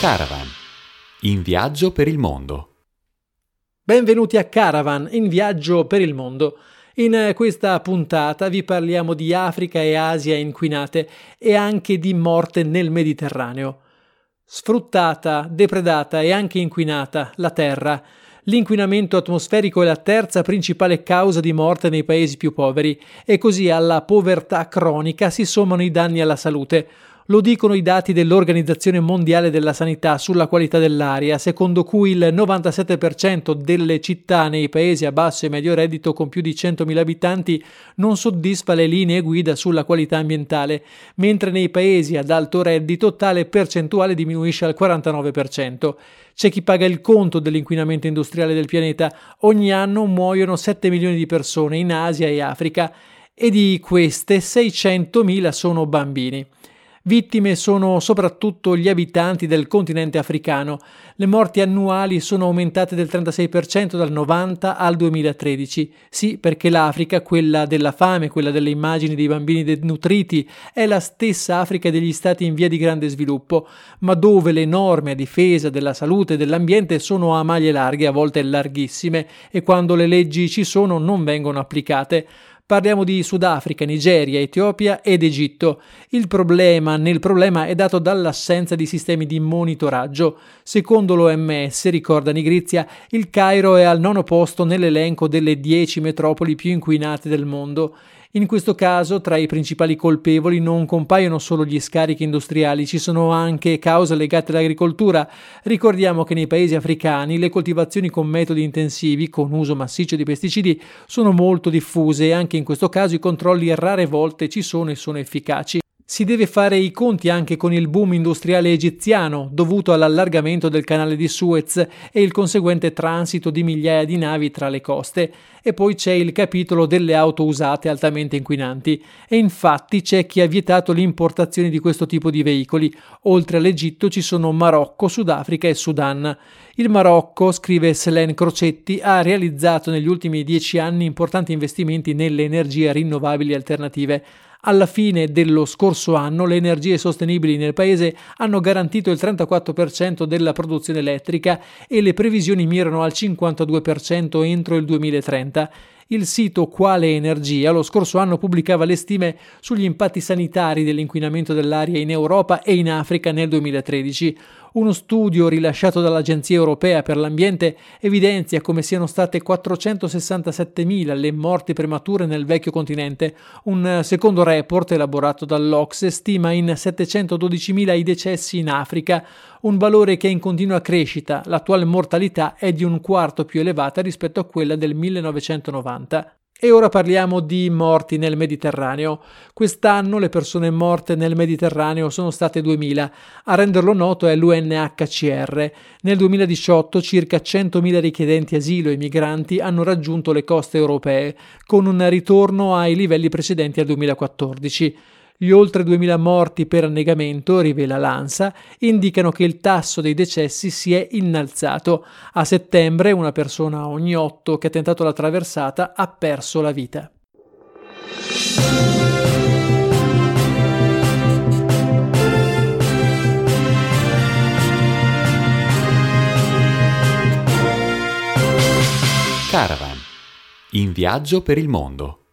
Caravan, in viaggio per il mondo. Benvenuti a Caravan, in viaggio per il mondo. In questa puntata vi parliamo di Africa e Asia inquinate e anche di morte nel Mediterraneo. Sfruttata, depredata e anche inquinata, la Terra. L'inquinamento atmosferico è la terza principale causa di morte nei paesi più poveri e così alla povertà cronica si sommano i danni alla salute. Lo dicono i dati dell'Organizzazione Mondiale della Sanità sulla qualità dell'aria, secondo cui il 97% delle città nei paesi a basso e medio reddito con più di 100.000 abitanti non soddisfa le linee guida sulla qualità ambientale, mentre nei paesi ad alto reddito tale percentuale diminuisce al 49%. C'è chi paga il conto dell'inquinamento industriale del pianeta. Ogni anno muoiono 7 milioni di persone in Asia e Africa e di queste 600.000 sono bambini. Vittime sono soprattutto gli abitanti del continente africano. Le morti annuali sono aumentate del 36% dal 90 al 2013. Sì, perché l'Africa, quella della fame, quella delle immagini dei bambini denutriti, è la stessa Africa degli stati in via di grande sviluppo, ma dove le norme a difesa della salute e dell'ambiente sono a maglie larghe, a volte larghissime, e quando le leggi ci sono non vengono applicate. Parliamo di Sudafrica, Nigeria, Etiopia ed Egitto. Il problema nel problema è dato dall'assenza di sistemi di monitoraggio. Secondo l'OMS, ricorda Nigrizia, il Cairo è al 9° posto nell'elenco delle 10 metropoli più inquinate del mondo. In questo caso, tra i principali colpevoli non compaiono solo gli scarichi industriali, ci sono anche cause legate all'agricoltura. Ricordiamo che nei paesi africani le coltivazioni con metodi intensivi, con uso massiccio di pesticidi, sono molto diffuse e anche in questo caso i controlli rare volte ci sono e sono efficaci. Si deve fare i conti anche con il boom industriale egiziano, dovuto all'allargamento del canale di Suez e il conseguente transito di migliaia di navi tra le coste. E poi c'è il capitolo delle auto usate altamente inquinanti. E infatti c'è chi ha vietato l'importazione di questo tipo di veicoli. Oltre all'Egitto ci sono Marocco, Sudafrica e Sudan. Il Marocco, scrive Selene Crocetti, ha realizzato negli ultimi 10 anni importanti investimenti nelle energie rinnovabili alternative. Alla fine dello scorso anno le energie sostenibili nel paese hanno garantito il 34% della produzione elettrica e le previsioni mirano al 52% entro il 2030. Il sito Quale Energia lo scorso anno pubblicava le stime sugli impatti sanitari dell'inquinamento dell'aria in Europa e in Africa nel 2013. Uno studio rilasciato dall'Agenzia Europea per l'Ambiente evidenzia come siano state 467.000 le morti premature nel vecchio continente. Un secondo report elaborato dall'OCSE stima in 712.000 i decessi in Africa, un valore che è in continua crescita. L'attuale mortalità è di un quarto più elevata rispetto a quella del 1990. E ora parliamo di morti nel Mediterraneo. Quest'anno le persone morte nel Mediterraneo sono state 2.000. A renderlo noto è l'UNHCR. Nel 2018 circa 100.000 richiedenti asilo e migranti hanno raggiunto le coste europee, con un ritorno ai livelli precedenti al 2014. Gli oltre 2.000 morti per annegamento, rivela l'ANSA, indicano che il tasso dei decessi si è innalzato. A settembre una persona ogni 8 che ha tentato la traversata ha perso la vita. Caravan, in viaggio per il mondo.